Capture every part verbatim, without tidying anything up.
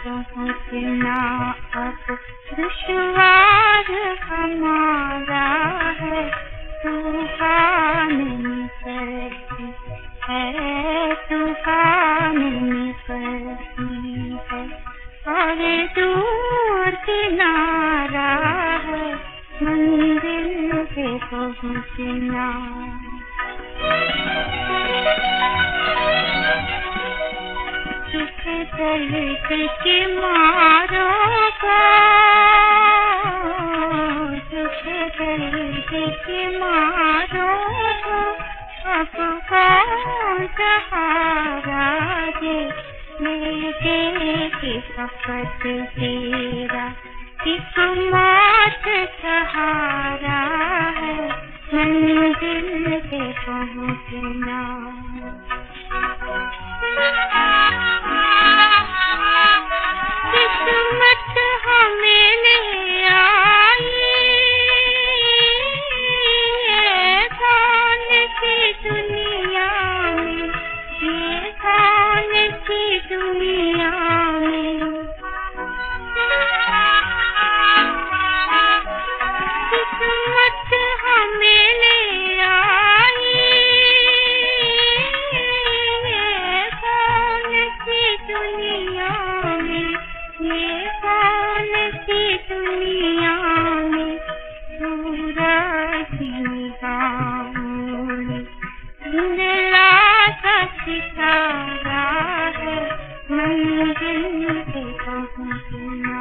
पहुँचना अब दुश्वार हमारा है। तूफान निकलती है, तूफान निकलती है और दूर किनारा है मंजिल पे पहुँचना। दर्द के मारों का, तुझे दर्द के मारों का अब कौन सहारा दे। मेरे के फकत तेरा एक मौत सहारा है मंजिल पे पहुँचना। किस्मत हमें ले आई ये कौन सी दुनिया में, ये कौन सी दुनिया में। किस्मत हमें ले आई ये कौन सी दुनिया में, ये कौन सी दुनिया में। सूरज निगाहों में धुंधला सा सितारा है मंजिल पे पहुँचना।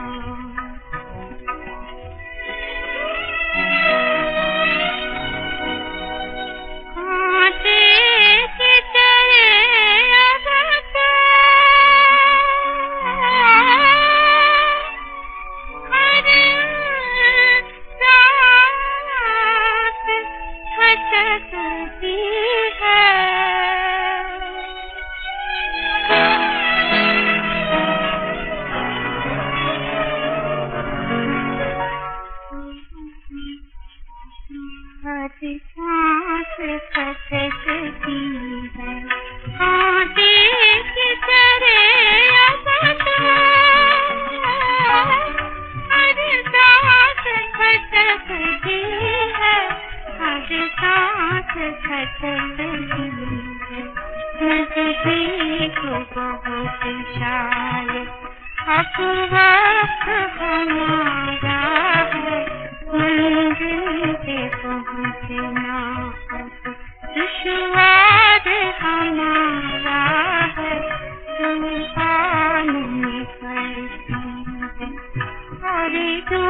सांस खटकती है कांटे की तरह अब तो, हर सांस खटकती है, हर सांस खटकती है। नजदीक बहुत शायद अब वक्त हमारा है मंजिल पे पहुँचना अब दुश्वार हमारा है। तूफान निकलती है और